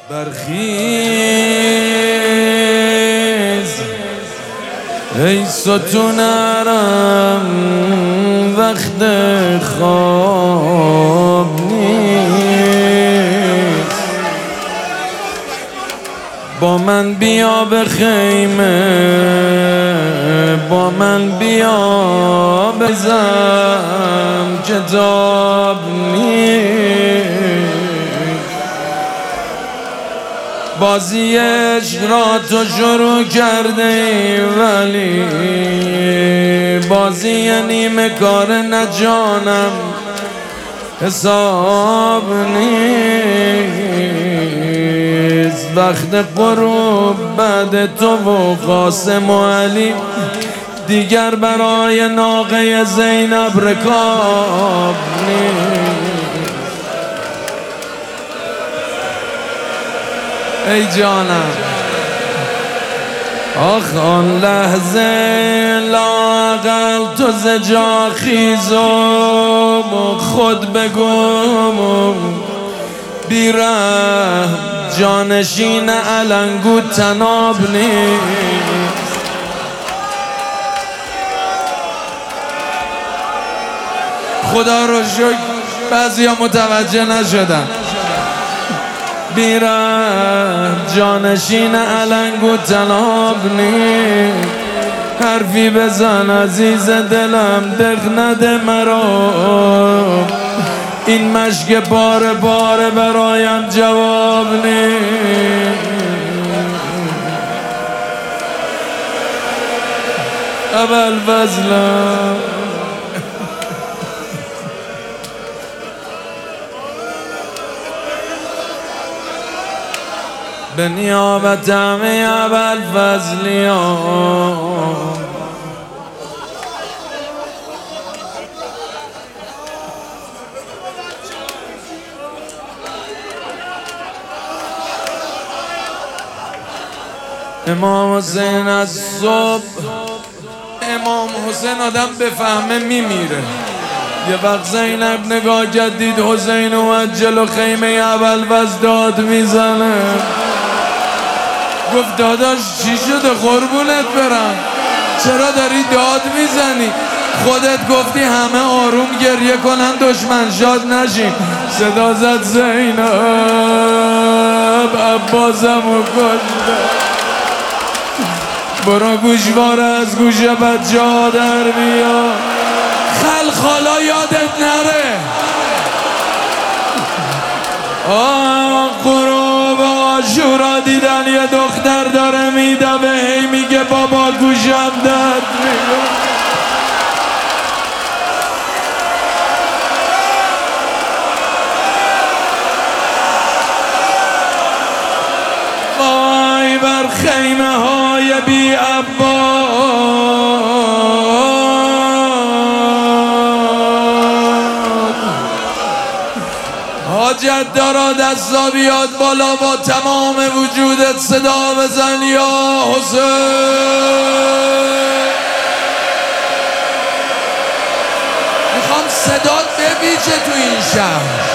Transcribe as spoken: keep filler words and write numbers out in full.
برخیز ای ستونرم وقت خواب نیست، با من بیا به خیمه، با من بیا بزن کتاب نیست. بازی عشق را تو شروع کرده ای، ولی بازی نیمه کار نجانم حساب نیست. وقت غروب بعد تو و قاسم و علی دیگر برای ناقه زینب رکاب نیست. ای جانم آخ آن لحظه لااقل تو ز جا خیز و خود بگو بیرحم جانشین علنگو تناب نیست. خدا رو شکر بعضی ها متوجه نشدن. بیرحم جانشین علنگو تناب نیست. حرفی بزن عزیز دلم دق نده مرا، این مشک بار بار برایم جواب نیست. ابوالفضلم به نیابت همه ابوالفضلیان امام حسین از صبح، امام حسین آدم بفهمه میمیره. یه وقت زینب نگاه کرد دید حسین اومد جلو خیمه ابوالفضل داد میزنه. گفت داداش چی شده قربونت برم، چرا داری داد میزنی؟ خودت گفتی همه آروم گریه کنن دشمن شاد نشین. صدا زد زینب عباسمو کشته، برو گوشواره از گوش بچه ها در بیا. خل خالا یادت نره. آه غروب عاشورا دیدن یه دختر داره میدوه، هی میگه بابا گوشم درد میگه. وای بر خیمه های بی عبا، حاجت دارا دستا بیاد بالا با تمام وجودت صدا بزن یا حسین. میخوام صدات بپیچه تو این شهر.